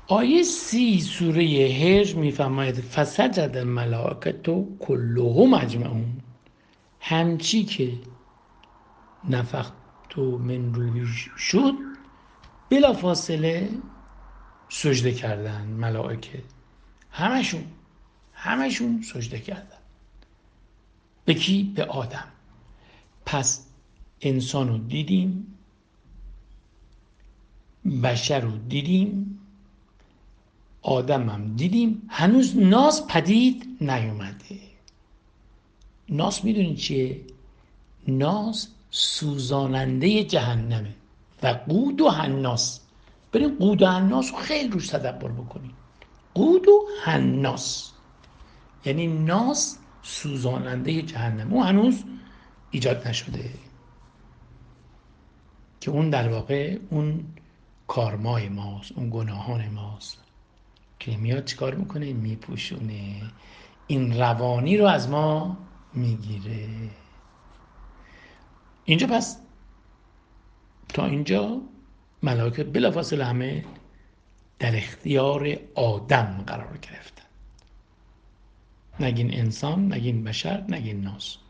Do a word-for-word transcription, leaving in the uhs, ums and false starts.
آیه سی سوره هجر میفرماید فسجد الملائکة کلهم اجمعون، همچی که نفخت من روحی شد بلا فاصله سجده کردن ملائکه، همشون همشون سجده کردن. به کی؟ به آدم. پس انسان رو دیدیم، بشر رو دیدیم، آدم هم دیدیم، هنوز ناس پدید نیومده. ناس میدونید چیه؟ ناس سوزاننده جهنمه و قود و حناس. بریم قود و حناس رو خیلی روش تدبر بکنیم. قود و حناس یعنی ناس سوزاننده جهنم، اون هنوز ایجاد نشده، که اون در واقع اون کارمای ماست، اون گناهان ماست که میاد چیکار میکنه؟ میپوشونه، این روانی رو از ما میگیره. اینجا پس تا اینجا ملائکه بلافاصله همه در اختیار آدم قرار گرفتن، نگین انسان، نگین بشر، نگین ناس.